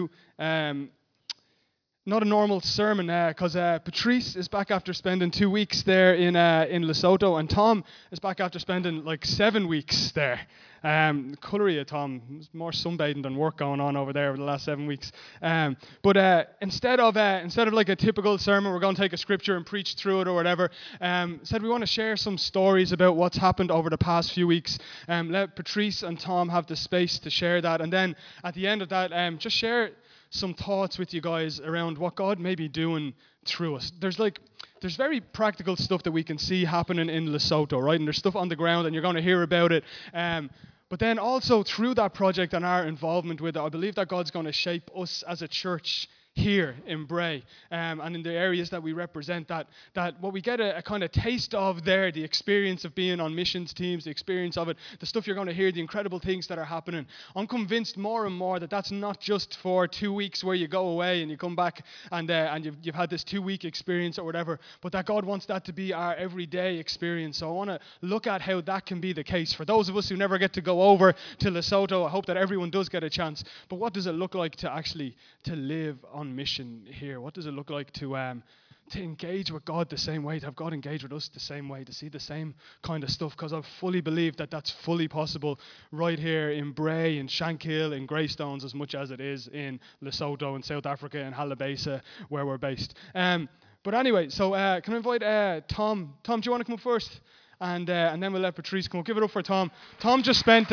Um, Not a normal sermon because Patrice is back after spending 2 weeks there in Lesotho, and Tom is back after spending like 7 weeks there. Colour Tom. More sunbathing than work going on over there over the last 7 weeks. But instead of like a typical sermon, we're going to take a scripture and preach through it or whatever. Said we want to share some stories about what's happened over the past few weeks. Let Patrice and Tom have the space to share that, and then at the end of that, just share some thoughts with you guys around what God may be doing through us. There's very practical stuff that we can see happening in Lesotho, right? And there's stuff on the ground, and you're going to hear about it. But then also through that project and our involvement with it, I believe that God's going to shape us as a church here in Bray, and in the areas that we represent, that what we get a kind of taste of there, the experience of being on missions teams, the experience of it, the stuff you're going to hear, the incredible things that are happening. I'm convinced more and more that that's not just for 2 weeks where you go away and you come back and you've had this 2 week experience or whatever, but that God wants that to be our everyday experience. So I want to look at how that can be the case. For those of us who never get to go over to Lesotho, I hope that everyone does get a chance. But what does it look like to actually to live on mission here? What does it look like to engage with God the same way, to have God engage with us the same way, to see the same kind of stuff? Because I fully believe that that's fully possible right here in Bray, in Shankill, in Greystones, as much as it is in Lesotho, in South Africa, in Halabasa, where we're based. But anyway, so can I invite Tom? Tom, do you want to come up first? And then we'll let Patrice come up. Give it up for Tom. Tom just spent...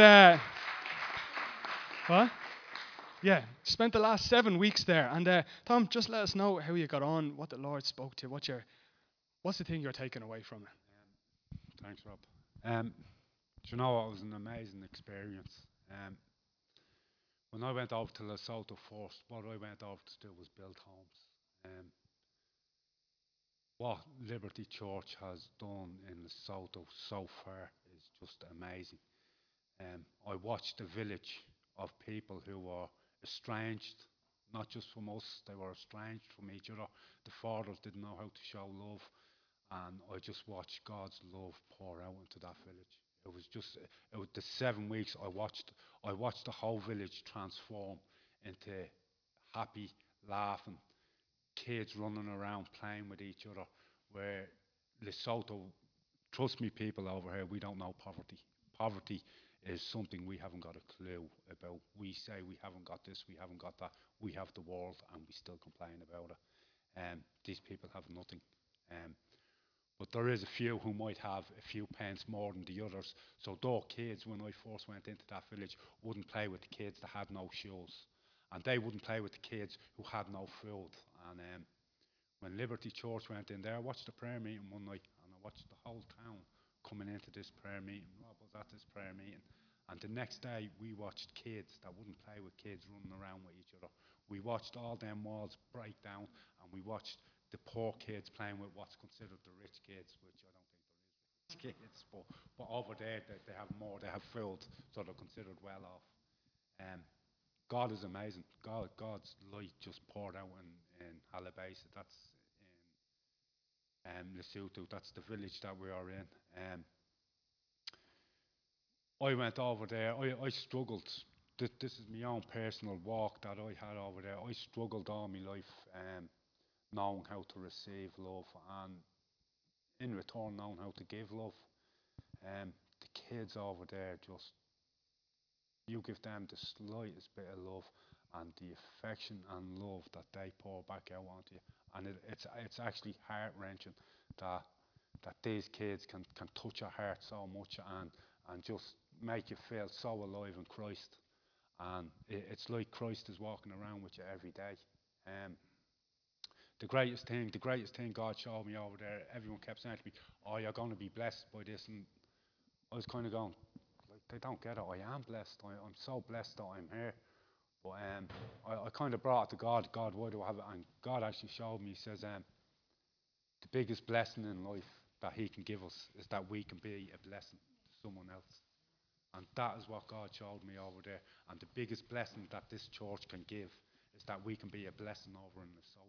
what? Yeah, spent the last 7 weeks there. And Tom, just let us know how you got on, what the Lord spoke to you, what's the thing you're taking away from it? Thanks, Rob. Um, do you know it was an amazing experience? When I went over to Lesotho first, what I went over to do was build homes. Um, what Liberty Church has done in Lesotho so far is just amazing. I watched a village of people who were estranged, not just from us, they were estranged from each other. The fathers didn't know how to show love, and I just watched God's love pour out into that village. It was the 7 weeks I watched the whole village transform into happy, laughing, kids running around playing with each other. Where Lesotho, trust me, people over here, we don't know poverty. Poverty is something we haven't got a clue about. We say we haven't got this, we haven't got that. We have the world, and we still complain about it. These people have nothing. Um, but there is a few who might have a few pence more than the others. So their kids, when I first went into that village, wouldn't play with the kids that had no shoes, and they wouldn't play with the kids who had no food. And when Liberty Church went in there, I watched the prayer meeting one night, and I watched the whole town coming into this prayer meeting. Rob was at this prayer meeting, and the next day we watched kids that wouldn't play with kids running around with each other. We watched all them walls break down, and we watched the poor kids playing with what's considered the rich kids, which I don't think there is rich kids, but over there they have more, they have food, so they're considered well off. Um, God is amazing. God's light just poured out in Halabasa. That's in Lesotho. That's the village that we are in. I went over there. I struggled. This is my own personal walk that I had over there. I struggled all my life, knowing how to receive love, and in return knowing how to give love. The kids over there, just you give them the slightest bit of love, and the affection and love that they pour back out onto you, and it's actually heart wrenching that these kids can touch your heart so much, and just make you feel so alive in Christ. And it's like Christ is walking around with you every day. Um, the greatest thing God showed me over there, everyone kept saying to me, "Oh, you're going to be blessed by this," and I was kind of going, like, they don't get it. I am blessed. I'm so blessed that I'm here. But I kind of brought it to God. God, why do I have it? And God actually showed me. He says, the biggest blessing in life that He can give us is that we can be a blessing to someone else. And that is what God showed me over there. And the biggest blessing that this church can give is that we can be a blessing over in Lesotho.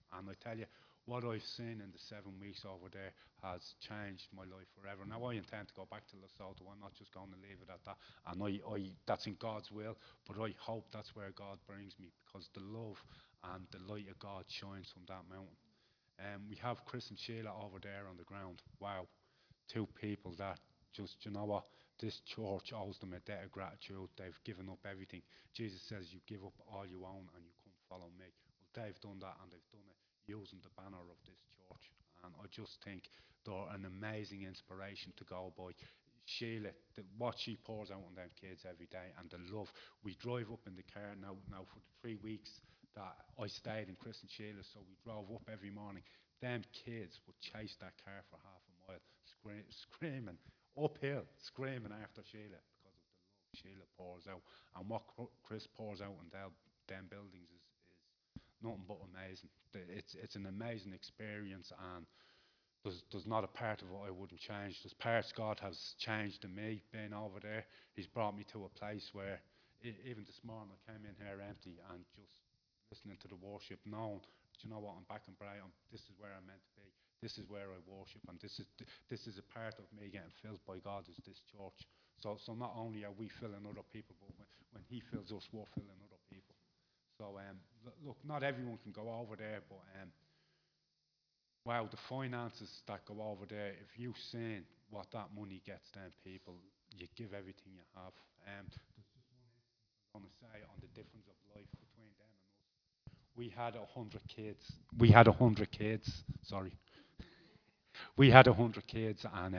And I tell you, what I've seen in the 7 weeks over there has changed my life forever. Now I intend to go back to Lesotho. I'm not just going to leave it at that. And that's in God's will. But I hope that's where God brings me, because the love and the light of God shines from that mountain. We have Chris and Sheila over there on the ground. Wow, two people that just, you know what, this church owes them a debt of gratitude. They've given up everything. Jesus says, you give up all you own and you come follow me. Well, they've done that, and they've done it using the banner of this church. And I just think they're an amazing inspiration to go by. Sheila, what she pours out on them kids every day, and the love. We drive up in the car now for the 3 weeks that I stayed in Chris and Sheila, so we drove up every morning. Them kids would chase that car for half a mile, screaming uphill, screaming after Sheila because of the love Sheila pours out. And what Chris pours out in them buildings is nothing but amazing. It's an amazing experience, and there's not a part of it I wouldn't change. There's parts God has changed in me being over there. He's brought me to a place where even this morning I came in here empty and just listening to the worship, knowing, do you know what, I'm back in Brighton. This is where I'm meant to be. This is where I worship, and this is a part of me getting filled by God, is this church. So not only are we filling other people, but when He fills us, we're filling other people. So look, not everyone can go over there, but wow, the finances that go over there, if you've seen what that money gets them people, you give everything you have. There's just one instance I'm going to say on the difference of life between them and us. We had 100 kids. We had 100 kids. Sorry, we had 100 kids, and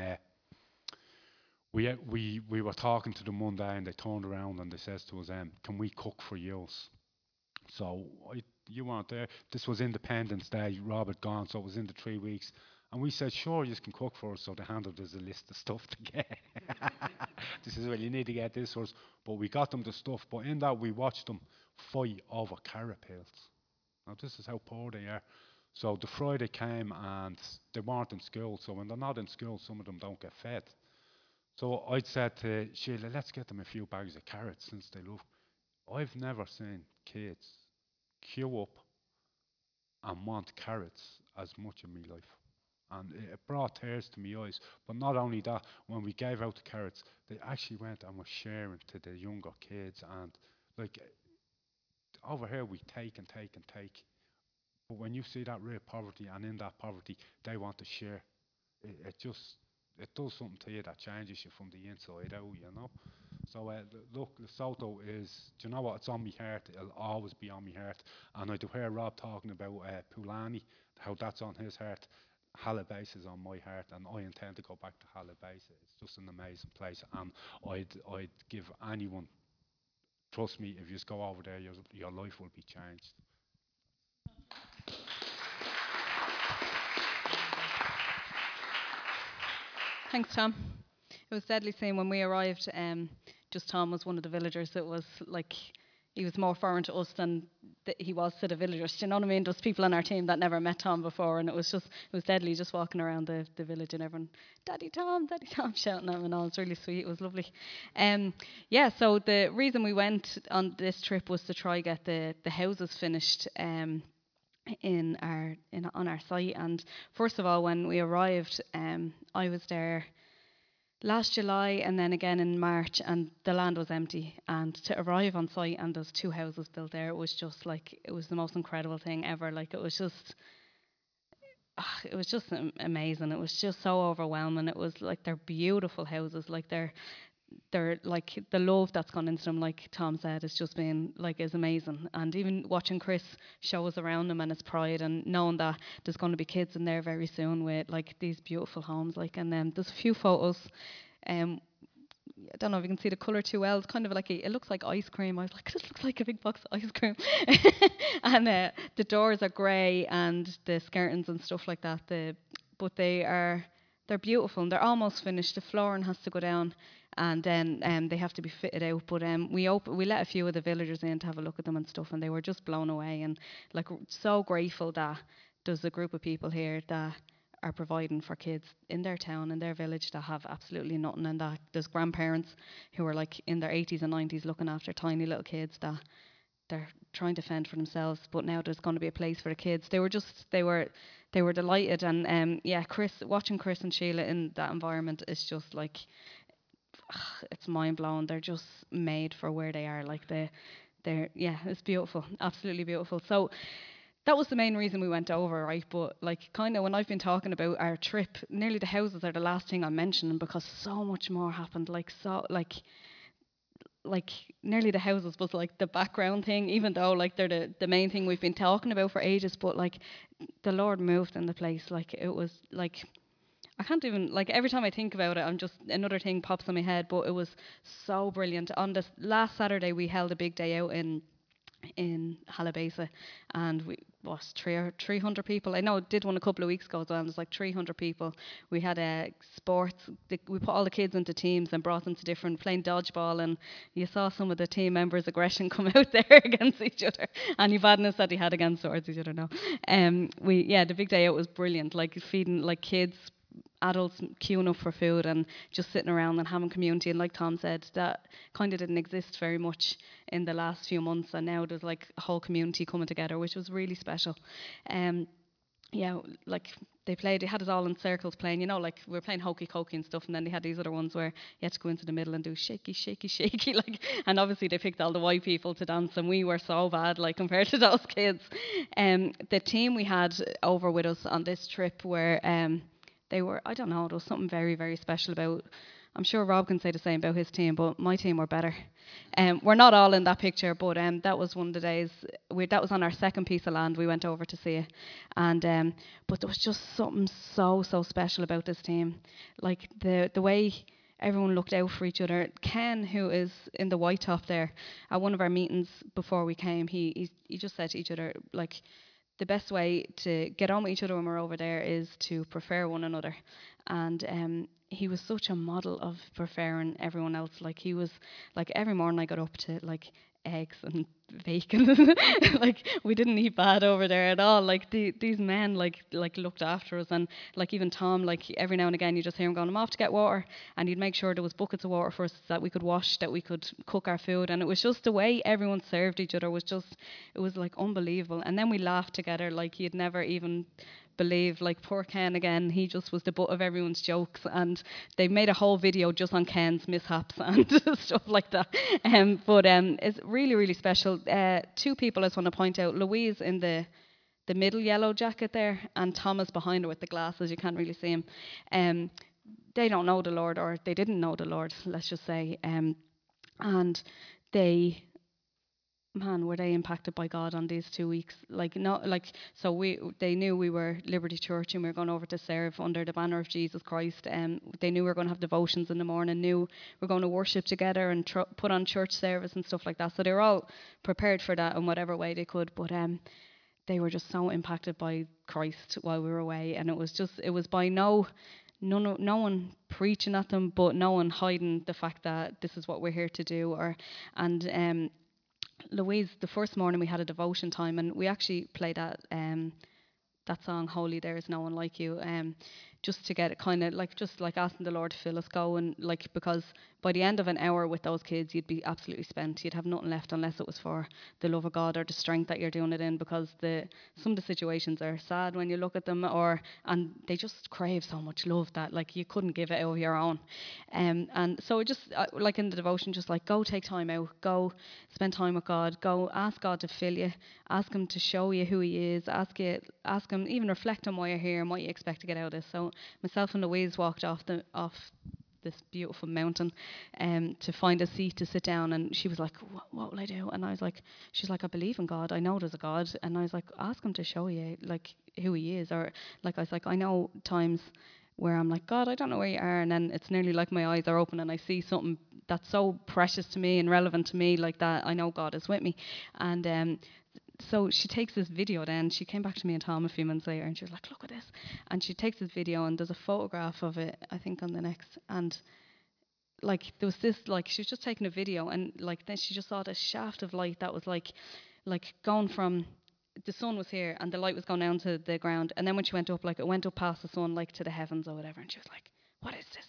we were talking to them one day, and they turned around and they says to us, "Can we cook for you?" So you weren't there. This was Independence Day. Robert gone, so it was in the 3 weeks. And we said, sure, you can cook for us. So they handed us a list of stuff to get. This is well, you need to get this for us. But we got them the stuff. But in that, we watched them fight over carrot pills. Now, this is how poor they are. So the Friday came and they weren't in school. So when they're not in school, some of them don't get fed. So I said to Sheila, let's get them a few bags of carrots since they love. I've never seen kids queue up and want carrots as much in my life. And it brought tears to my eyes. But not only that, when we gave out the carrots, they actually went and were sharing to the younger kids. And like over here, we take and take and take. But when you see that real poverty, and in that poverty, they want to share, it just it does something to you that changes you from the inside out, you know. So look, Lesotho is, do you know what? It's on my heart. It'll always be on my heart. And I do hear Rob talking about Pulani, how that's on his heart. Halibase is on my heart, and I intend to go back to Halibase. It's just an amazing place, and I'd give anyone, trust me, if you just go over there, your life will be changed. Thanks, Tom. It was deadly seeing when we arrived. Just Tom was one of the villagers. It was like he was more foreign to us than he was to the villagers. Do you know what I mean? There's people on our team that never met Tom before, and it was deadly just walking around the village and everyone, Daddy Tom, shouting at him and all. It's really sweet. It was lovely. Yeah. So the reason we went on this trip was to try get the houses finished. On our site. And first of all, when we arrived, I was there last July and then again in March, and the land was empty. And to arrive on site and there's two houses built there, it was just like, it was the most incredible thing ever. Like it was just amazing. It was just so overwhelming. It was like they're beautiful houses. Like they're like the love that's gone into them, like Tom said, has just been like is amazing. And even watching Chris show us around them and his pride, and knowing that there's going to be kids in there very soon with like these beautiful homes, like, and then there's a few photos. I don't know if you can see the colour too well. It's kind of like it looks like ice cream. I was like, this looks like a big box of ice cream. And the doors are grey and the skirtings and stuff like that. But they're beautiful and they're almost finished. The flooring has to go down and then they have to be fitted out. But we let a few of the villagers in to have a look at them and stuff, and they were just blown away and like so grateful that there's a group of people here that are providing for kids in their town, in their village, that have absolutely nothing, and that there's grandparents who are like in their 80s and 90s looking after tiny little kids that they're trying to fend for themselves, but now there's going to be a place for the kids. They were delighted, and watching Chris and Sheila in that environment is just like, it's mind blowing. They're just made for where they are. Like it's beautiful, absolutely beautiful. So that was the main reason we went over, right? But like, kind of when I've been talking about our trip, nearly the houses are the last thing I'm mentioning, because so much more happened. Like nearly the houses was like the background thing, even though like they're the main thing we've been talking about for ages. But like, the Lord moved in the place. Like, it was like, I can't even, like, every time I think about it, I'm just, another thing pops in my head. But it was so brilliant. On this last Saturday, we held a big day out in Halabasa, and we was 300 people. I know I did one a couple of weeks ago as well, and there's like 300 people. We had sports. We put all the kids into teams and brought them to different, playing dodgeball, and you saw some of the team members' aggression come out there against each other, and the badness that he had against towards each other now. The big day out was brilliant, like feeding like kids, adults queuing up for food and just sitting around and having community. And like Tom said, that kind of didn't exist very much in the last few months, and now there's like a whole community coming together, which was really special. Like they had us all in circles playing, like we were playing hokey cokey and stuff, and then they had these other ones where you had to go into the middle and do shaky, shaky, shaky, like, and obviously they picked all the white people to dance, and we were so bad, like, compared to those kids. The team we had over with us on this trip were, they were, I don't know, there was something very, very special about, I'm sure Rob can say the same about his team, but my team were better. We're not all in that picture, but that was one of the days, that was on our second piece of land we went over to see it. And but there was just something so, so special about this team. Like the way everyone looked out for each other. Ken, who is in the white top there, at one of our meetings before we came, he just said to each other, like, the best way to get on with each other when we're over there is to prefer one another. And he was such a model of preferring everyone else. Like, he was, like, every morning I got up to, like, eggs and bacon. Like, we didn't eat bad over there at all. Like, these men, like looked after us. And, like, even Tom, like, every now and again you just hear him going, I'm off to get water. And he'd make sure there was buckets of water for us that we could wash, that we could cook our food. And it was just the way everyone served each other was just, it was, like, unbelievable. And then we laughed together like you'd never even believe. Like, poor Ken again, he just was the butt of everyone's jokes, and they made a whole video just on Ken's mishaps and stuff like that. But it's really, really special. Two people I just want to point out: Louise in the middle yellow jacket there, and Thomas behind her with the glasses. You can't really see him. They don't know the Lord, or they didn't know the Lord, let's just say. And they, man, were they impacted by God on these 2 weeks? Like, not like, so they knew we were Liberty Church and we were going over to serve under the banner of Jesus Christ. They knew we were going to have devotions in the morning, knew we were going to worship together and put on church service and stuff like that. So they were all prepared for that in whatever way they could. But they were just so impacted by Christ while we were away, and it was by no one preaching at them, but no one hiding the fact that this is what we're here to do. Louise, the first morning we had a devotion time, and we actually played that song, Holy There Is No One Like You, just to get it kind of like, just like asking the Lord to fill us going, like, because by the end of an hour with those kids, you'd be absolutely spent. You'd have nothing left unless it was for the love of God or the strength that you're doing it in, because some of the situations are sad when you look at them, and they just crave so much love that, like, you couldn't give it out of your own. And so just like in the devotion, just like, go take time out, go spend time with God, go ask God to fill you, ask Him to show you who He is, ask Him, even reflect on why you're here and what you expect to get out of this. So myself and Louise walked off this beautiful mountain to find a seat to sit down, and she was like, what will I do? And I was like, she's like, I believe in God, I know there's a God. And I was like, ask Him to show you, like, who He is. Or like, I was like, I know times where I'm like, God, I don't know where you are, and then it's nearly like my eyes are open and I see something that's so precious to me and relevant to me, like that I know God is with me. And so she takes this video then, she came back to me and Tom a few months later, and she was like, look at this. And she takes this video, and there's a photograph of it, I think, on the next. And like, there was this, like, she was just taking a video, and like, then she just saw this shaft of light that was like going from, the sun was here and the light was going down to the ground, and then when she went up, like, it went up past the sun, like, to the heavens or whatever. And she was like, what is this?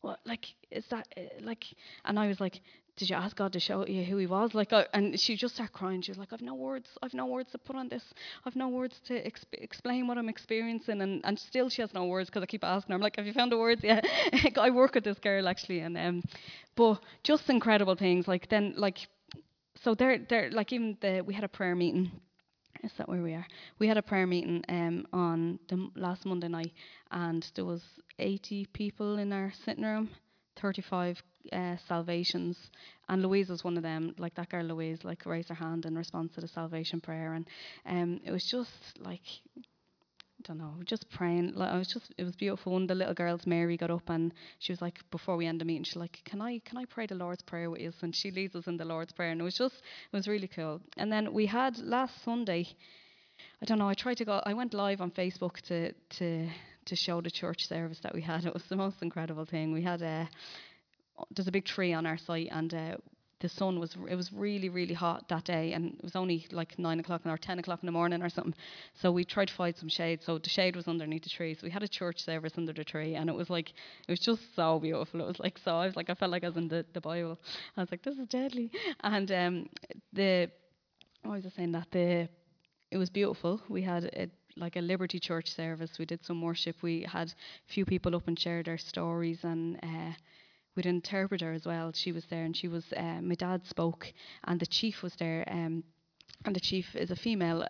what, like, is that, like, and I was like, did you ask God to show you who he was? Like, and she just started crying. She was like, I've no words to put on this. I've no words to explain what I'm experiencing. And still she has no words because I keep asking her. I'm like, have you found the words? Yeah. I work with this girl actually. And, but just incredible things. Like then, like, so they're like we had a prayer meeting. Is that where we are? We had a prayer meeting on the last Monday night, and there was 80 people in our sitting room, 35 salvations, and Louise was one of them. Like that girl Louise, like raised her hand in response to the salvation prayer, and it was just like, I don't know, just praying. Like it was beautiful. One of the little girls, Mary, got up and she was like, before we end the meeting, she's like, can I pray the Lord's Prayer with you? And she leads us in the Lord's Prayer, and it was really cool. And then we had last Sunday, I don't know, I went live on Facebook to show the church service that we had. It was the most incredible thing. We had there's a big tree on our site, and the sun it was really, really hot that day, and it was only like 9 o'clock or 10 o'clock in the morning or something. So we tried to find some shade. So the shade was underneath the tree. So we had a church service under the tree, and it was just so beautiful. It was like, so I was like, I felt like I was in the Bible. I was like, this is deadly. And what was I saying? It was beautiful. We had like a Liberty Church service. We did some worship. We had a few people up and shared their stories, and we had an interpreter as well. She was there, and my dad spoke, and the chief was there. And the chief is a female.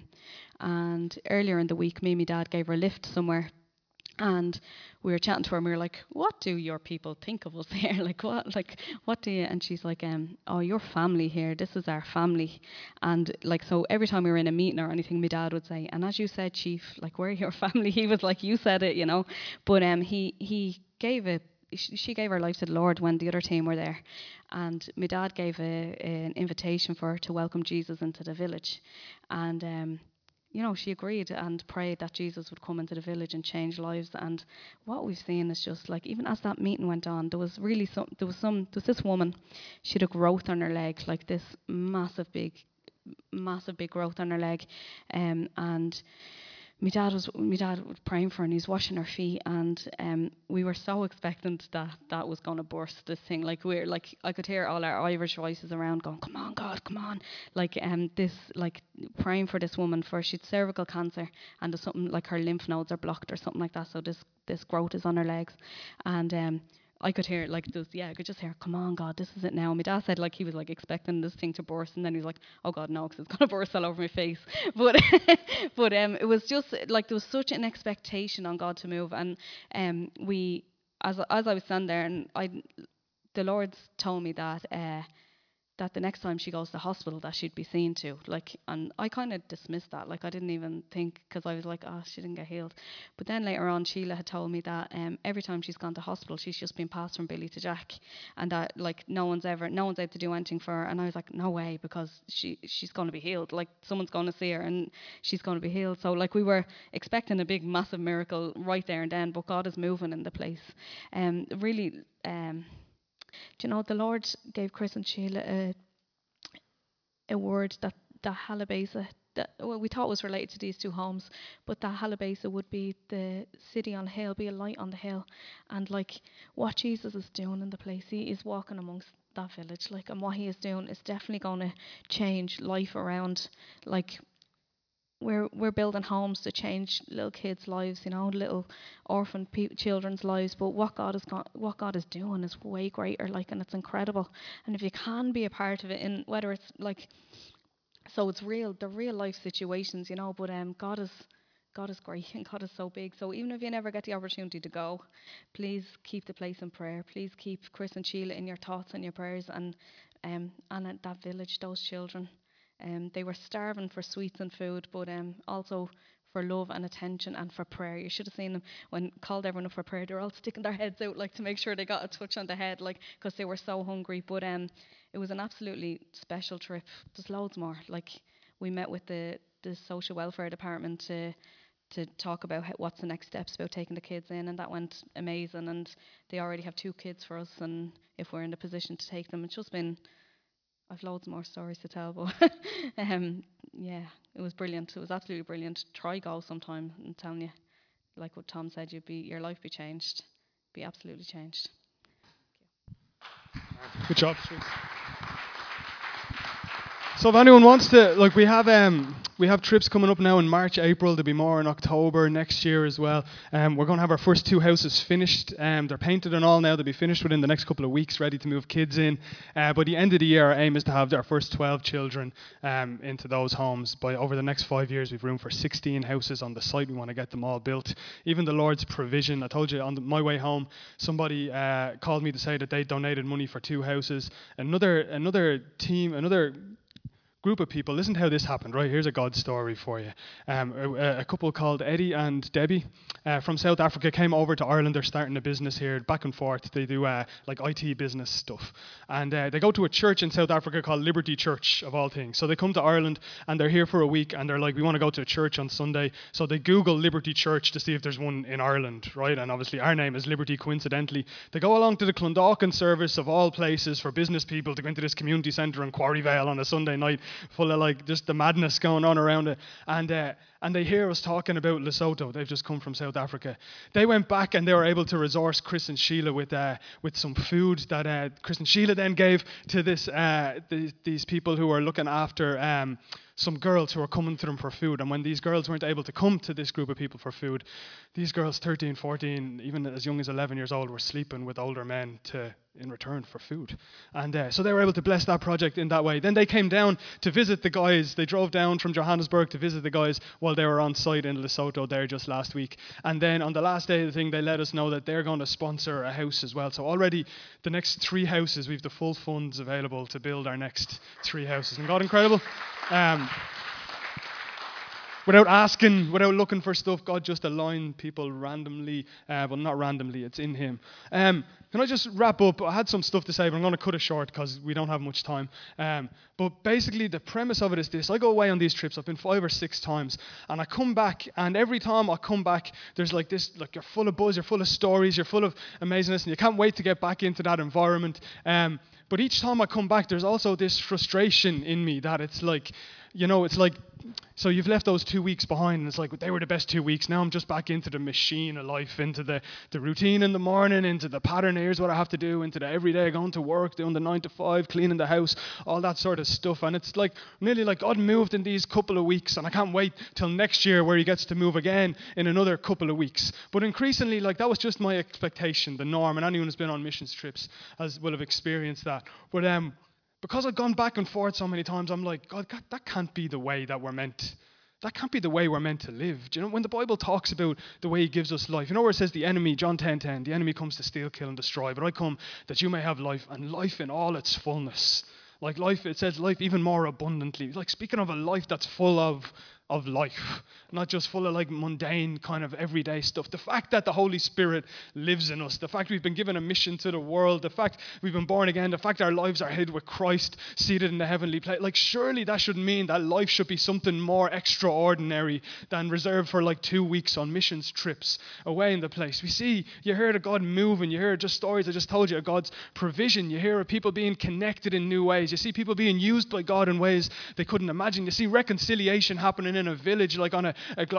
And earlier in the week, me and my dad gave her a lift somewhere. And we were chatting to her, and we were like, what do your people think of us here? What do you? And she's like, oh, your family here, this is our family. And like, so every time we were in a meeting or anything, my dad would say, and as you said, Chief, like, we're your family. He was like, you said it, you know. But he gave she gave her life to the Lord when the other team were there. And my dad gave an invitation for her to welcome Jesus into the village. And she agreed and prayed that Jesus would come into the village and change lives. And what we've seen is just like, even as that meeting went on, there was this woman, she had a growth on her leg, like this massive big growth on her leg. And my dad was praying for her, and he's washing her feet, and we were so expectant that was going to burst, this thing. Like, I could hear all our Irish voices around going, come on God, come on, like praying for this woman, for she'd cervical cancer, and there's something like her lymph nodes are blocked or something like that, so this growth is on her legs. And I could hear I could just hear, come on God, this is it now. And my dad said like he was like expecting this thing to burst, and then he was like, oh God, no, because it's going to burst all over my face. But it was just like there was such an expectation on God to move. And we, as I was standing there, and the Lord told me that the next time she goes to hospital that she'd be seen to, like, and I kind of dismissed that, like I didn't even think, because I was like, oh, she didn't get healed. But then later on, Sheila had told me that every time she's gone to hospital, she's just been passed from Billy to Jack, and that like no one's able to do anything for her. And I was like, no way, because she's going to be healed, like someone's going to see her and she's going to be healed. So like we were expecting a big massive miracle right there and then, but God is moving in the place. Really, do you know, the Lord gave Chris and Sheila a word that Halabasa, we thought was related to these two homes, but that Halabasa would be the city on the hill, be a light on the hill. And like what Jesus is doing in the place, he is walking amongst that village, like, and what he is doing is definitely going to change life around. Like, we're building homes to change little kids' lives, little orphan children's lives. But what God is doing is way greater, like, and it's incredible. And if you can be a part of it, in whether it's like, so it's real, the real life situations, But God is great, and God is so big. So even if you never get the opportunity to go, please keep the place in prayer. Please keep Chris and Sheila in your thoughts and your prayers, and at that village, those children. They were starving for sweets and food, but also for love and attention and for prayer. You should have seen them when called everyone up for prayer. They were all sticking their heads out, like, to make sure they got a touch on the head, like, because they were so hungry. But it was an absolutely special trip. There's loads more. Like, we met with the social welfare department to talk about what's the next steps about taking the kids in, and that went amazing. And they already have 2 kids for us, and if we're in the position to take them, it's just been, I've loads more stories to tell, but yeah, it was brilliant. It was absolutely brilliant. Try go sometime. I'm telling you, like what Tom said, your life be changed, be absolutely changed. Good job. So if anyone wants to, like, we have trips coming up now in March, April. There'll be more in October next year as well. We're going to have our first 2 houses finished. They're painted and all now. They'll be finished within the next couple of weeks, ready to move kids in. By the end of the year, our aim is to have our first 12 children into those homes. By over the next 5 years, we've room for 16 houses on the site. We want to get them all built. Even the Lord's provision. I told you on my way home, somebody called me to say that they donated money for 2 houses. Another group of people. Listen to how this happened, right? Here's a God story for you. A couple called Eddie and Debbie from South Africa came over to Ireland. They're starting a business here, back and forth. They do like IT business stuff. And they go to a church in South Africa called Liberty Church, of all things. So they come to Ireland and they're here for a week and they're like, we want to go to a church on Sunday. So they Google Liberty Church to see if there's one in Ireland, right? And obviously our name is Liberty, coincidentally. They go along to the Clondalkin service, of all places, for business people to go into this community centre in Quarryvale on a Sunday night, full of like just the madness going on around it. And they hear us talking about Lesotho. They've just come from South Africa. They went back and they were able to resource Chris and Sheila with some food that Chris and Sheila then gave to these people who were looking after some girls who were coming to them for food. And when these girls weren't able to come to this group of people for food, these girls, 13, 14, even as young as 11 years old, were sleeping with older men in return for food. And so they were able to bless that project in that way. Then they came down to visit the guys. They drove down from Johannesburg to visit the guys while they were on site in Lesotho there just last week. And then on the last day of the thing, they let us know that they're going to sponsor a house as well. So already the next 3 houses, we've the full funds available to build our next 3 houses. Isn't God incredible? Without asking, without looking for stuff, God just aligned people randomly. Well, not randomly, it's in Him. Can I just wrap up? I had some stuff to say, but I'm going to cut it short because we don't have much time. But basically, the premise of it is this. I go away on these trips. I've been 5 or 6 times. And I come back, and every time I come back, there's like this, like you're full of buzz, you're full of stories, you're full of amazingness, and you can't wait to get back into that environment. But each time I come back, there's also this frustration in me that it's like, it's like, so you've left those 2 weeks behind, and it's like, they were the best 2 weeks. Now I'm just back into the machine of life, into the routine in the morning, into the pattern, here's what I have to do, into the everyday, going to work, doing the 9 to 5, cleaning the house, all that sort of stuff. And it's like, nearly like God moved in these couple of weeks, and I can't wait till next year where He gets to move again in another couple of weeks. But increasingly, like, that was just my expectation, the norm, and anyone who's been on missions trips will have experienced that. But because I've gone back and forth so many times, I'm like, God, that can't be the way that we're meant. That can't be the way we're meant to live. Do you know, when the Bible talks about the way He gives us life, where it says the enemy, John 10:10, the enemy comes to steal, kill, and destroy, but I come that you may have life, and life in all its fullness. Like life, it says life even more abundantly. Like speaking of a life that's full of life, not just full of like mundane kind of everyday stuff. The fact that the Holy Spirit lives in us, the fact we've been given a mission to the world, the fact we've been born again, the fact our lives are hid with Christ seated in the heavenly place, like surely that should mean that life should be something more extraordinary than reserved for like 2 weeks on missions trips away in the place. You hear of God moving, you hear just stories I just told you of God's provision, you hear of people being connected in new ways, you see people being used by God in ways they couldn't imagine, you see reconciliation happening in a village, like on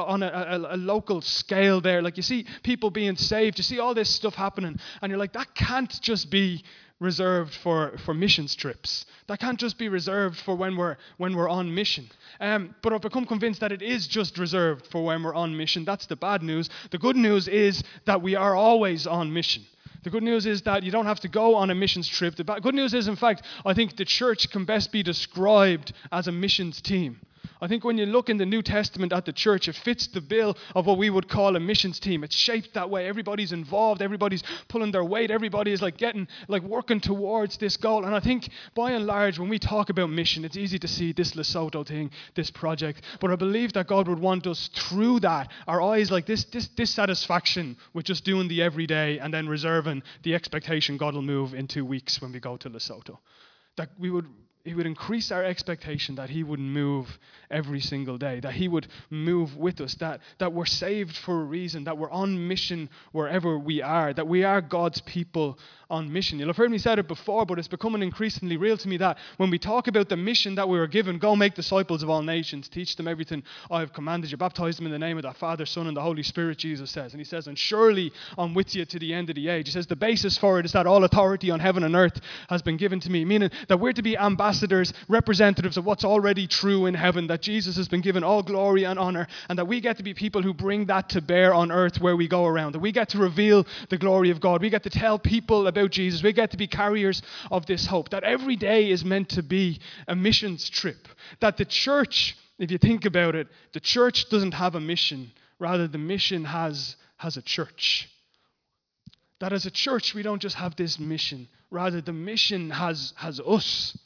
a local scale there. Like you see people being saved. You see all this stuff happening. And you're like, that can't just be reserved for missions trips. That can't just be reserved for when we're on mission. But I've become convinced that it is just reserved for when we're on mission. That's the bad news. The good news is that we are always on mission. The good news is that you don't have to go on a missions trip. The good news is, in fact, I think the church can best be described as a missions team. I think when you look in the New Testament at the church, it fits the bill of what we would call a missions team. It's shaped that way. Everybody's involved. Everybody's pulling their weight. Everybody is working towards this goal. And I think, by and large, when we talk about mission, it's easy to see this Lesotho thing, this project. But I believe that God would want us through that, our eyes like this dissatisfaction with just doing the everyday and then reserving the expectation God will move in 2 weeks when we go to Lesotho. That He would increase our expectation that he would move every single day, that he would move with us, that we're saved for a reason, that we're on mission wherever we are, that we are God's people on mission. You'll have heard me say it before, but it's becoming increasingly real to me that when we talk about the mission that we were given, go make disciples of all nations, teach them everything I have commanded you, baptize them in the name of the Father, Son, and the Holy Spirit, Jesus says. And he says, and surely I'm with you to the end of the age. He says the basis for it is that all authority on heaven and earth has been given to me, meaning that we're to be ambassadors, representatives of what's already true in heaven, that Jesus has been given all glory and honor, and that we get to be people who bring that to bear on earth where we go around, that we get to reveal the glory of God, we get to tell people about Jesus, we get to be carriers of this hope, that every day is meant to be a missions trip, that the church, if you think about it, the church doesn't have a mission, rather the mission has a church. That as a church we don't just have this mission, rather the mission has us.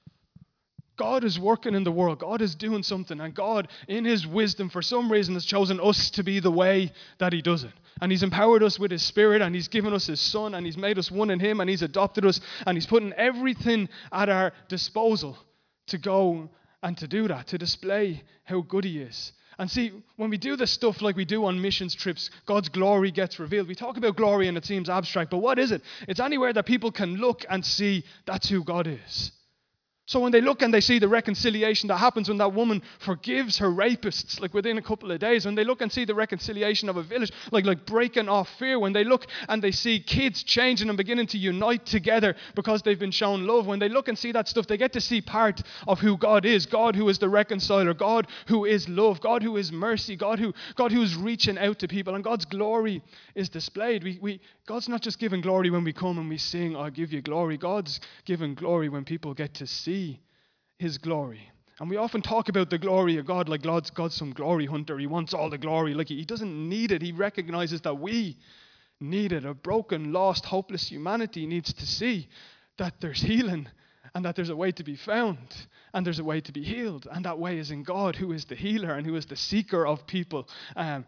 God is working in the world. God is doing something. And God, in his wisdom, for some reason, has chosen us to be the way that he does it. And he's empowered us with his Spirit, and he's given us his Son, and he's made us one in him, and he's adopted us, and he's putting everything at our disposal to go and to do that, to display how good he is. And see, when we do this stuff like we do on missions trips, God's glory gets revealed. We talk about glory and it seems abstract, but what is it? It's anywhere that people can look and see that's who God is. So when they look and they see the reconciliation that happens when that woman forgives her rapists, like within a couple of days, when they look and see the reconciliation of a village, like breaking off fear, when they look and they see kids changing and beginning to unite together because they've been shown love, when they look and see that stuff, they get to see part of who God is who is the reconciler, God who is love, God who is mercy, God who is reaching out to people, and God's glory is displayed. God's not just giving glory when we come and we sing, I'll give you glory. God's giving glory when people get to see his glory. And we often talk about the glory of God like God's some glory hunter. He wants all the glory. Like he doesn't need it. He recognizes that we need it. A broken, lost, hopeless humanity needs to see that there's healing and that there's a way to be found and there's a way to be healed. And that way is in God, who is the healer and who is the seeker of people. And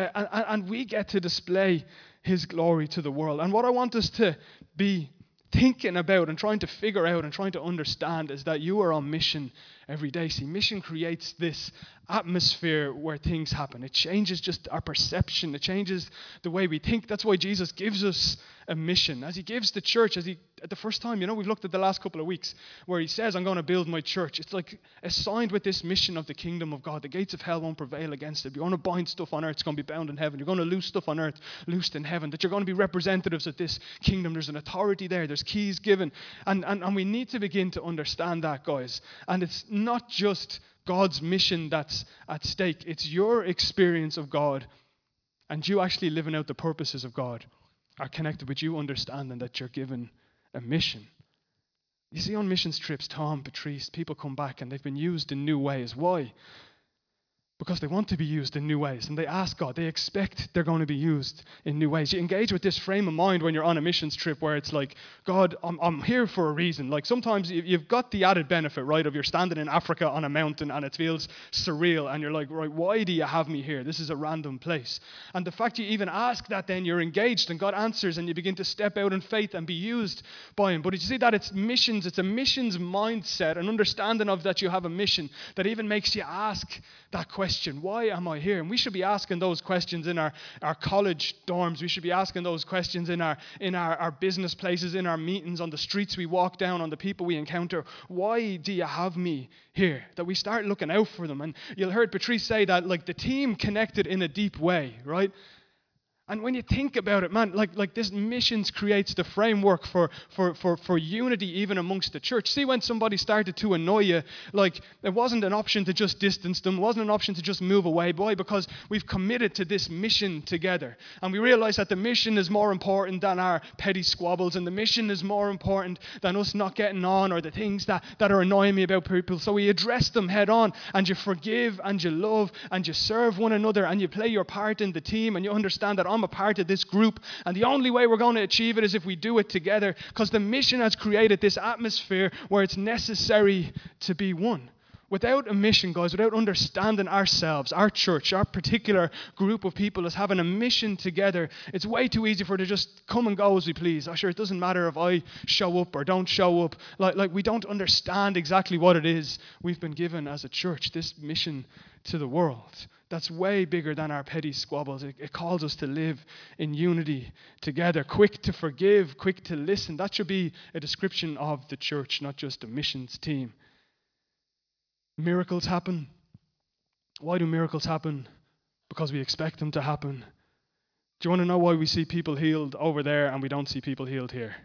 we get to display his glory to the world. And what I want us to be thinking about and trying to figure out and trying to understand is that you are on mission every day. See, mission creates this atmosphere where things happen. It changes just our perception. It changes the way we think. That's why Jesus gives us a mission. As he gives the church, at the first time, we've looked at the last couple of weeks where he says, I'm going to build my church. It's like assigned with this mission of the kingdom of God. The gates of hell won't prevail against it. You're going to bind stuff on earth, it's going to be bound in heaven. You're going to loose stuff on earth, loosed in heaven. That you're going to be representatives of this kingdom. There's an authority there. There's keys given. And we need to begin to understand that, guys. And it's not just God's mission that's at stake. It's your experience of God and you actually living out the purposes of God are connected with you understanding that you're given a mission. You see, on missions trips, Tom, Patrice, people come back and they've been used in new ways. Why? Because they want to be used in new ways. And they ask God, they expect they're going to be used in new ways. You engage with this frame of mind when you're on a missions trip where it's like, God, I'm here for a reason. Like sometimes you've got the added benefit, right, of you're standing in Africa on a mountain and it feels surreal. And you're like, right, why do you have me here? This is a random place. And the fact you even ask that, then you're engaged and God answers and you begin to step out in faith and be used by him. But did you see that it's missions? It's a missions mindset, an understanding of that you have a mission that even makes you ask that question, why am I here? And we should be asking those questions in our college dorms. We should be asking those questions in our business places, in our meetings, on the streets we walk down, on the people we encounter. Why do you have me here? That we start looking out for them. And you'll heard Patrice say that like the team connected in a deep way, right? And when you think about it, man, like this missions creates the framework for unity even amongst the church. See, when somebody started to annoy you, like it wasn't an option to just distance them, it wasn't an option to just move away. Why? Because we've committed to this mission together. And we realize that the mission is more important than our petty squabbles, and the mission is more important than us not getting on or the things that are annoying me about people. So we address them head on, and you forgive and you love and you serve one another and you play your part in the team, and you understand that I'm a part of this group, and the only way we're going to achieve it is if we do it together, because the mission has created this atmosphere where it's necessary to be one. Without a mission, guys, without understanding ourselves, our church, our particular group of people as having a mission together, it's way too easy for it to just come and go as we please. Oh, sure, it doesn't matter if I show up or don't show up. Like we don't understand exactly what it is we've been given as a church, this mission to the world. That's way bigger than our petty squabbles. It calls us to live in unity together, quick to forgive, quick to listen. That should be a description of the church, not just a missions team. Miracles happen. Why do miracles happen? Because we expect them to happen. Do you want to know why we see people healed over there and we don't see people healed here?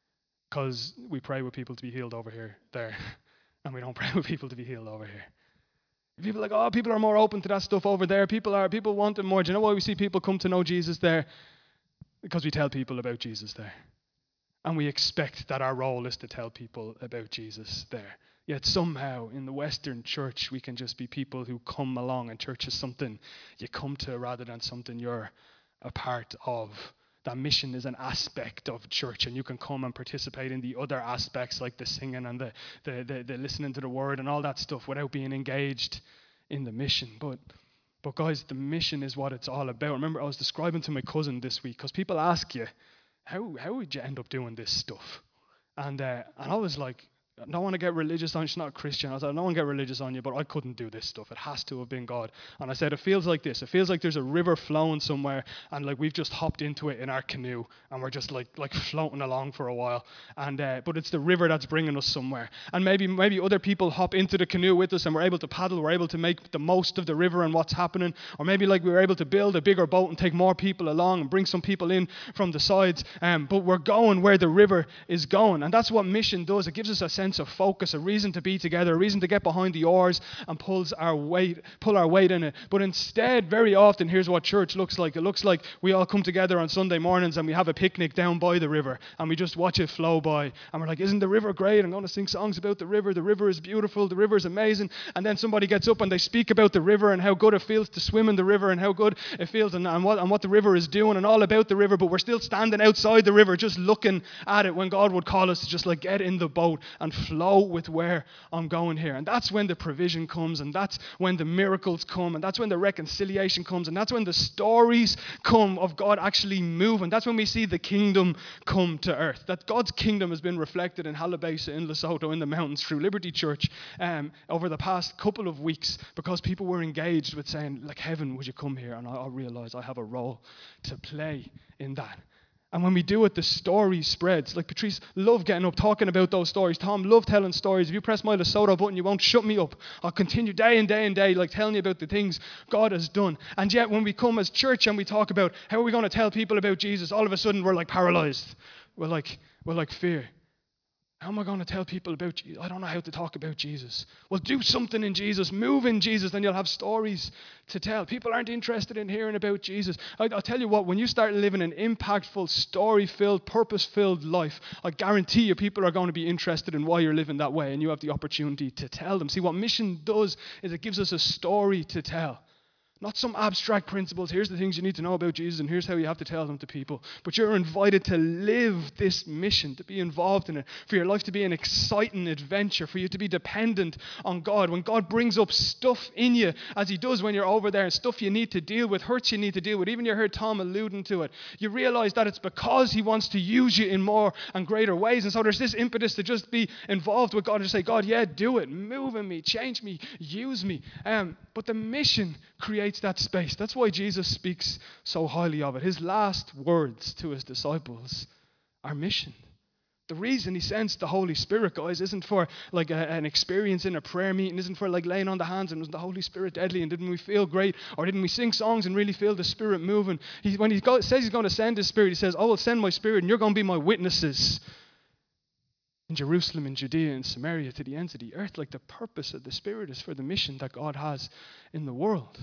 Because we pray with people to be healed over here, there, and we don't pray with people to be healed over here. People are like, oh, people are more open to that stuff over there. People want it more. Do you know why we see people come to know Jesus there? Because we tell people about Jesus there. And we expect that our role is to tell people about Jesus there. Yet somehow in the Western church, we can just be people who come along, and church is something you come to rather than something you're a part of. That mission is an aspect of church, and you can come and participate in the other aspects like the singing and the listening to the word and all that stuff without being engaged in the mission. But guys, the mission is what it's all about. Remember, I was describing to my cousin this week, because people ask you, how would you end up doing this stuff? And I was like, I don't want to get religious on you. She's not a Christian. I said, I don't want to get religious on you, but I couldn't do this stuff. It has to have been God. And I said, it feels like this. It feels like there's a river flowing somewhere, and like we've just hopped into it in our canoe, and we're just like floating along for a while. And but it's the river that's bringing us somewhere. And maybe other people hop into the canoe with us, and we're able to paddle. We're able to make the most of the river and what's happening. Or maybe like we were able to build a bigger boat and take more people along and bring some people in from the sides. But we're going where the river is going. And that's what mission does. It gives us a sense of focus, a reason to be together, a reason to get behind the oars and pull our weight in it. But instead, very often, here's what church looks like. It looks like we all come together on Sunday mornings and we have a picnic down by the river and we just watch it flow by. And we're like, isn't the river great? I'm going to sing songs about the river. The river is beautiful. The river is amazing. And then somebody gets up and they speak about the river and how good it feels to swim in the river and how good it feels and what the river is doing and all about the river. But we're still standing outside the river just looking at it when God would call us to just like get in the boat and flow with where I'm going here. And that's when the provision comes, and that's when the miracles come, and that's when the reconciliation comes, and that's when the stories come of God actually moving. That's when we see the kingdom come to earth. That God's kingdom has been reflected in Halabasa, in Lesotho, in the mountains through Liberty Church over the past couple of weeks, because people were engaged with saying, like, heaven, would you come here? And I realize I have a role to play in that. And when we do it, the story spreads. Like Patrice loved getting up, talking about those stories. Tom loved telling stories. If you press my Lesotho button, you won't shut me up. I'll continue day and day and day, like telling you about the things God has done. And yet when we come as church and we talk about how are we going to tell people about Jesus, all of a sudden we're like paralyzed. We're like fear. How am I going to tell people about Jesus? I don't know how to talk about Jesus. Well, do something in Jesus. Move in Jesus, then you'll have stories to tell. People aren't interested in hearing about Jesus. I'll tell you what, when you start living an impactful, story-filled, purpose-filled life, I guarantee you people are going to be interested in why you're living that way, and you have the opportunity to tell them. See, what mission does is it gives us a story to tell. Not some abstract principles. Here's the things you need to know about Jesus and here's how you have to tell them to people. But you're invited to live this mission, to be involved in it, for your life to be an exciting adventure, for you to be dependent on God. When God brings up stuff in you, as he does when you're over there, and stuff you need to deal with, hurts you need to deal with, even you heard Tom alluding to it, you realize that it's because he wants to use you in more and greater ways. And so there's this impetus to just be involved with God and just say, God, yeah, do it. Move in me, change me, use me. But the mission creates that space. That's why Jesus speaks so highly of it. His last words to his disciples are mission. The reason he sends the Holy Spirit, guys, isn't for like an experience in a prayer meeting, isn't for like laying on the hands and was the Holy Spirit deadly and didn't we feel great, or didn't we sing songs and really feel the Spirit moving. When he says he's going to send his Spirit, he says, I will send my Spirit and you're going to be my witnesses in Jerusalem, in Judea, in Samaria, to the ends of the earth. Like the purpose of the Spirit is for the mission that God has in the world.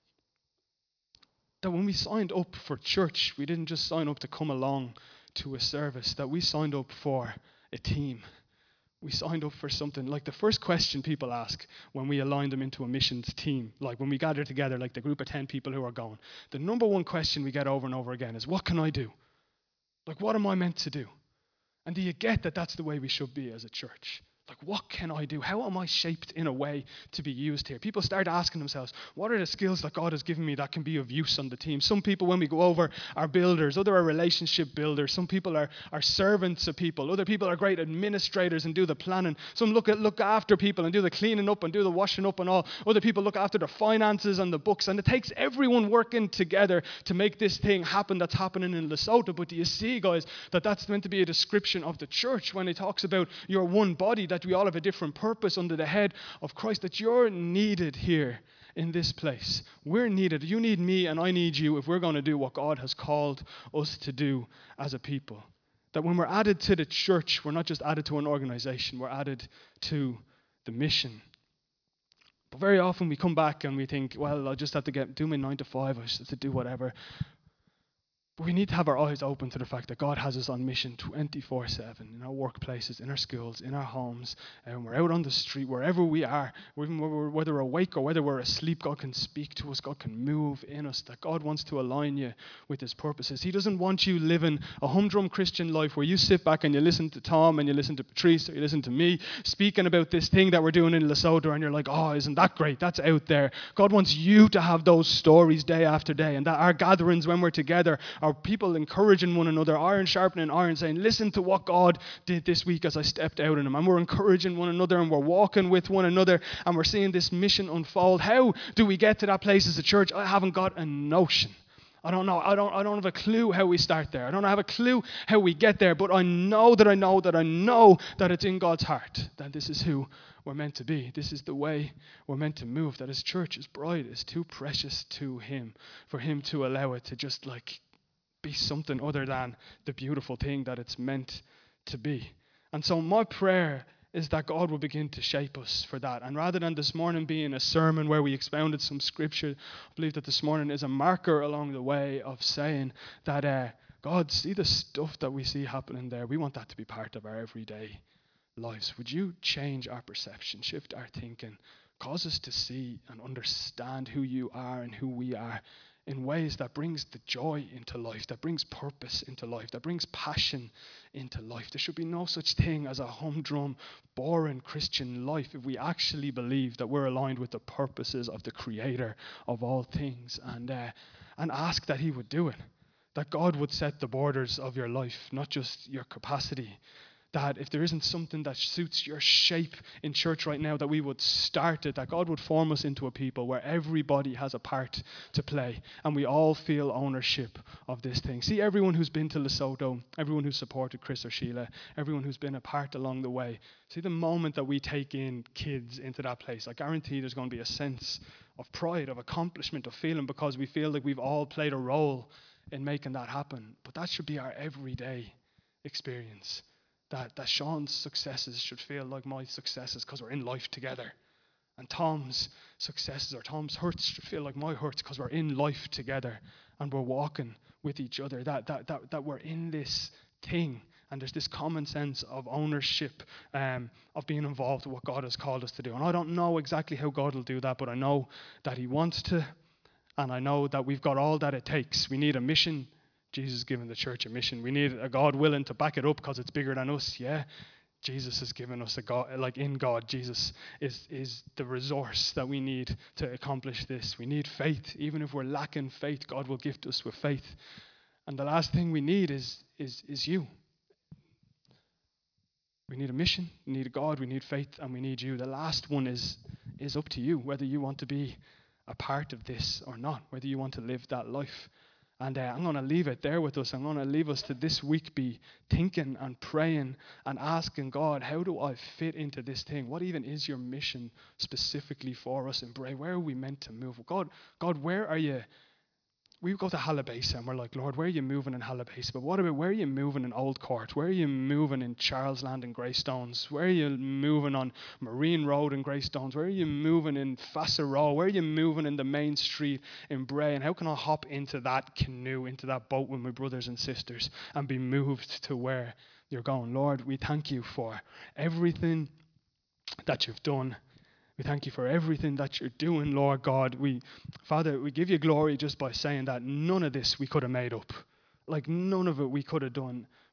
That when we signed up for church, we didn't just sign up to come along to a service, that we signed up for a team. We signed up for something. Like the first question people ask when we align them into a missions team, like when we gather together, like the group of 10 people who are going, the number one question we get over and over again is, what can I do? Like, what am I meant to do? And do you get that that's the way we should be as a church? Like, what can I do? How am I shaped in a way to be used here? People start asking themselves, what are the skills that God has given me that can be of use on the team? Some people, when we go over, are builders. Other are relationship builders. Some people are servants of people. Other people are great administrators and do the planning. Some look after people and do the cleaning up and do the washing up and all. Other people look after the finances and the books. And it takes everyone working together to make this thing happen that's happening in Lesotho. But do you see, guys, that that's meant to be a description of the church when it talks about your one body, that we all have a different purpose under the head of Christ, that you're needed here in this place. We're needed. You need me and I need you if we're going to do what God has called us to do as a people. That when we're added to the church, we're not just added to an organization, we're added to the mission. But very often we come back and we think, well, I just have to do my 9 to 5, I just have to do whatever. But we need to have our eyes open to the fact that God has us on mission 24/7 in our workplaces, in our schools, in our homes, and we're out on the street, wherever we are, whether we're awake or whether we're asleep, God can speak to us, God can move in us, that God wants to align you with his purposes. He doesn't want you living a humdrum Christian life where you sit back and you listen to Tom and you listen to Patrice or you listen to me speaking about this thing that we're doing in Lesotho and you're like, oh, isn't that great? That's out there. God wants you to have those stories day after day, and that our gatherings when we're together are people encouraging one another, iron sharpening iron, saying, listen to what God did this week as I stepped out in him. And we're encouraging one another and we're walking with one another and we're seeing this mission unfold. How do we get to that place as a church? I haven't got a notion. I don't know. I don't have a clue how we start there. I don't have a clue how we get there, but I know that it's in God's heart, that this is who we're meant to be. This is the way we're meant to move, that his church, his bride, is too precious to him for him to allow it to just like be something other than the beautiful thing that it's meant to be. And so my prayer is that God will begin to shape us for that. And rather than this morning being a sermon where we expounded some scripture, I believe that this morning is a marker along the way of saying that God, see the stuff that we see happening there. We want that to be part of our everyday lives. Would you change our perception, shift our thinking, cause us to see and understand who you are and who we are in ways that brings the joy into life, that brings purpose into life, that brings passion into life. There should be no such thing as a humdrum, boring Christian life if we actually believe that we're aligned with the purposes of the Creator of all things, and ask that he would do it, that God would set the borders of your life, not just your capacity. That if there isn't something that suits your shape in church right now, that we would start it, that God would form us into a people where everybody has a part to play and we all feel ownership of this thing. See, everyone who's been to Lesotho, everyone who's supported Chris or Sheila, everyone who's been a part along the way, see the moment that we take in kids into that place, I guarantee there's going to be a sense of pride, of accomplishment, of feeling, because we feel like we've all played a role in making that happen. But that should be our everyday experience. That Sean's successes should feel like my successes because we're in life together. And Tom's successes or Tom's hurts should feel like my hurts because we're in life together and we're walking with each other. That we're in this thing and there's this common sense of ownership, of being involved with what God has called us to do. And I don't know exactly how God will do that, but I know that he wants to, and I know that we've got all that it takes. We need a mission. Jesus has given the church a mission. We need a God willing to back it up because it's bigger than us. Yeah, Jesus has given us a God, like in God, Jesus is the resource that we need to accomplish this. We need faith. Even if we're lacking faith, God will gift us with faith. And the last thing we need is you. We need a mission, we need a God, we need faith, and we need you. The last one is up to you, whether you want to be a part of this or not, whether you want to live that life. And I'm going to leave it there with us. I'm going to leave us to this week be thinking and praying and asking God, how do I fit into this thing? What even is your mission specifically for us in Bray? Where are we meant to move? God, where are you? We go to Halabasa and we're like, Lord, where are you moving in Halabasa? But what about where are you moving in Old Court? Where are you moving in Charlesland and Greystones? Where are you moving on Marine Road in Greystones? Where are you moving in Vassar Row? Where are you moving in the main street in Bray? And how can I hop into that canoe, into that boat with my brothers and sisters and be moved to where you're going? Lord, we thank you for everything that you've done. We thank you for everything that you're doing, Lord God. Father, we give you glory just by saying that none of this we could have made up. Like none of it we could have done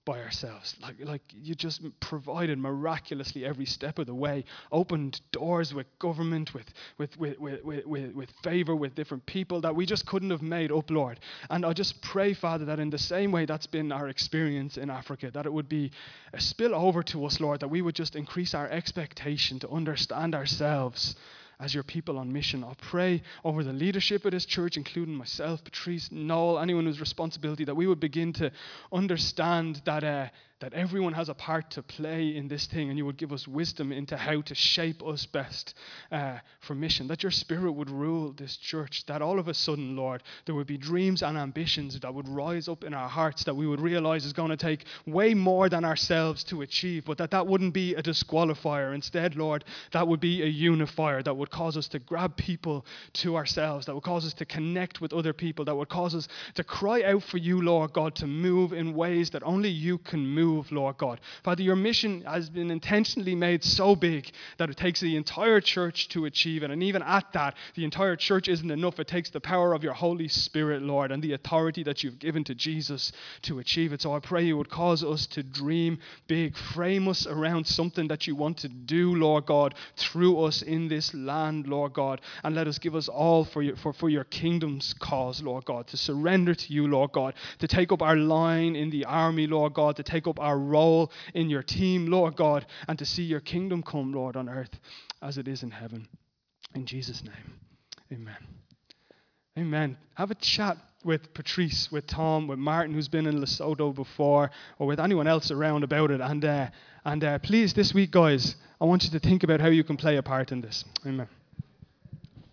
by ourselves. Like you just provided miraculously every step of the way, opened doors with government, with favor with different people that we just couldn't have made up, Lord. And I just pray, Father, that in the same way that's been our experience in Africa, that it would be a spill over to us, Lord, that we would just increase our expectation to understand ourselves as your people on mission. I pray over the leadership of this church, including myself, Patrice, Noel, anyone who's responsibility, that we would begin to understand that everyone has a part to play in this thing, and you would give us wisdom into how to shape us best for mission. That your Spirit would rule this church, that all of a sudden, Lord, there would be dreams and ambitions that would rise up in our hearts that we would realize is going to take way more than ourselves to achieve, but that wouldn't be a disqualifier. Instead, Lord, that would be a unifier that would cause us to grab people to ourselves, that would cause us to connect with other people, that would cause us to cry out for you, Lord God, to move in ways that only you can move, Lord God. Father, your mission has been intentionally made so big that it takes the entire church to achieve it. And even at that, the entire church isn't enough. It takes the power of your Holy Spirit, Lord, and the authority that you've given to Jesus to achieve it. So I pray you would cause us to dream big, frame us around something that you want to do, Lord God, through us in this land, Lord God, and let us give us all for your kingdom's cause, Lord God, to surrender to you, Lord God, to take up our line in the army, Lord God, to take up our role in your team, Lord God, and to see your kingdom come, Lord, on earth as it is in heaven. In Jesus' name, amen. Amen. Have a chat with Patrice, with Tom, with Martin, who's been in Lesotho before, or with anyone else around about it. And please, this week, guys, I want you to think about how you can play a part in this. Amen.